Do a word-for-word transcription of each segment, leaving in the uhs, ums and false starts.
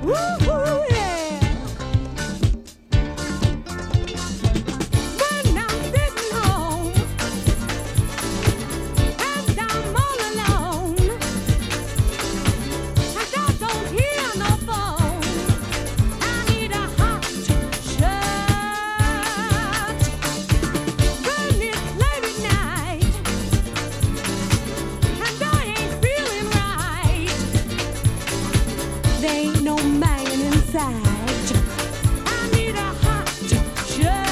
Woo-hoo, yeah. When I'm sitting home and I'm all alone, and I don't hear no phone, I need a hot shot. When it's late at night and I ain't feeling right, there ain't no man inside. I need a hot shot.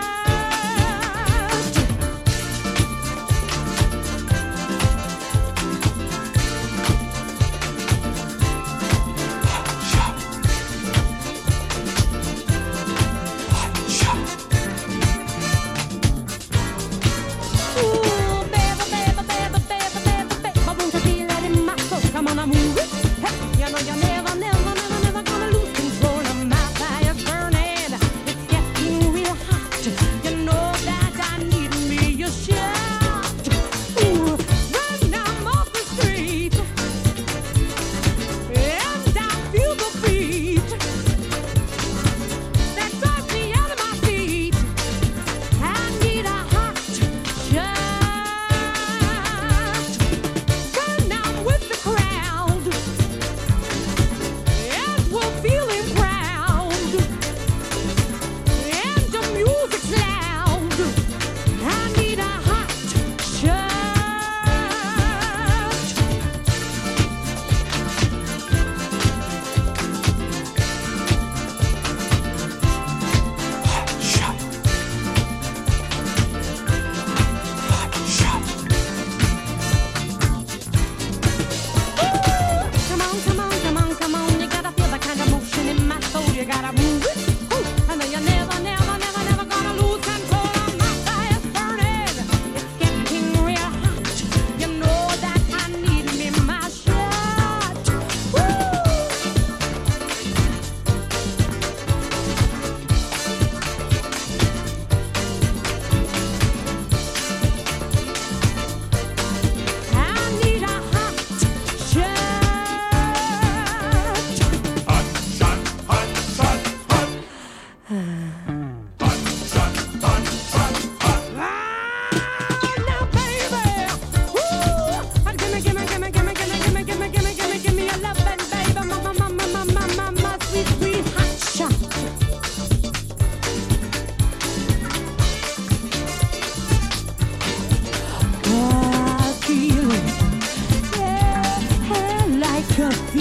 Ooh, baby, baby, baby, baby, baby, baby, I want to feel it in my soul. Come on, I move it. Hey, you know you're never, never, never, never gonna lose control of my fire's burning. It's getting real hot. You know that I need me a shot. Ooh, when I'm off the street and I feel the beat that drives me out of my seat, I need a hot shot. When I'm with the crowd and we're feeling proud and the music's loud, I need a hot shot. Come on, come on, come on, come on. You gotta feel the kind of motion in my soul. You gotta move it. Ooh, I know you're never, never, never, never gonna lose control of my fire's burning. It's getting real hot. You know that I need me my shot. Woo! I need a hot shot. Hot shot, hot shot, hot. Hot shot, hot shot, hot. Ah, now, baby, woo! Gimme, gimme, gimme, gimme, gimme, gimme, gimme, gimme, gimme, gimme your lovin', baby, my, my, my, my, my, my, my, my sweet, sweet hot shot. I feel, yeah, like a